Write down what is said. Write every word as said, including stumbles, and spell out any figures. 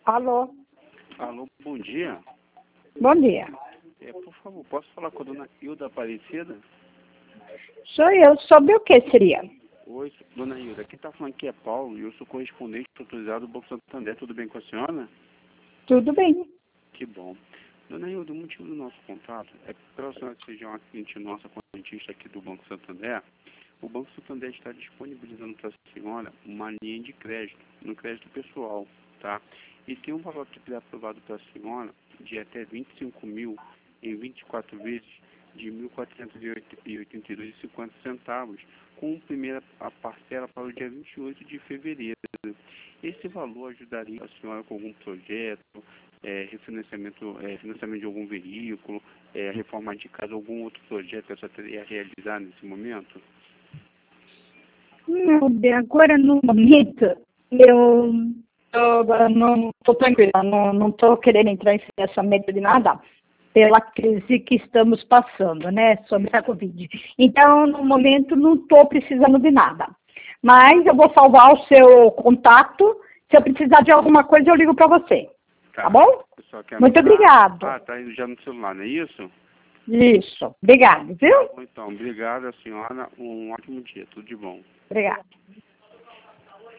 Alô? Alô, bom dia. Bom dia. É, por favor, posso falar com a dona Hilda Aparecida? Sou eu. Sobre o que seria? Oi, dona Hilda. Quem está falando aqui é Paulo e eu sou correspondente autorizado do Banco Santander. Tudo bem com a senhora? Tudo bem. Que bom. Dona Hilda, o motivo do nosso contato é que, para a senhora seja uma cliente nossa, correntista aqui do Banco Santander, o Banco Santander está disponibilizando para a senhora uma linha de crédito, no crédito pessoal, tá? E tem um valor que é aprovado para a senhora de até vinte e cinco mil em vinte e quatro vezes de mil quatrocentos e oitenta e dois reais e cinquenta centavos, com a primeira a parcela para o dia vinte e oito de fevereiro. Esse valor ajudaria a senhora com algum projeto, é, refinanciamento, é, financiamento de algum veículo, é, reforma de casa, algum outro projeto que a senhora teria a realizar nesse momento? Não, bem, agora no momento, eu tô, agora não estou tranquila, não estou querendo entrar em financiamento de nada, pela crise que estamos passando, né, sobre a Covid. Então, no momento, não estou precisando de nada. Mas eu vou salvar o seu contato. Se eu precisar de alguma coisa, eu ligo para você. Tá, tá bom? Muito obrigado. Ah, tá indo já no celular, não é isso? Isso. Obrigado, viu? Então, obrigado, a senhora. Um ótimo dia. Tudo de bom. Obrigada.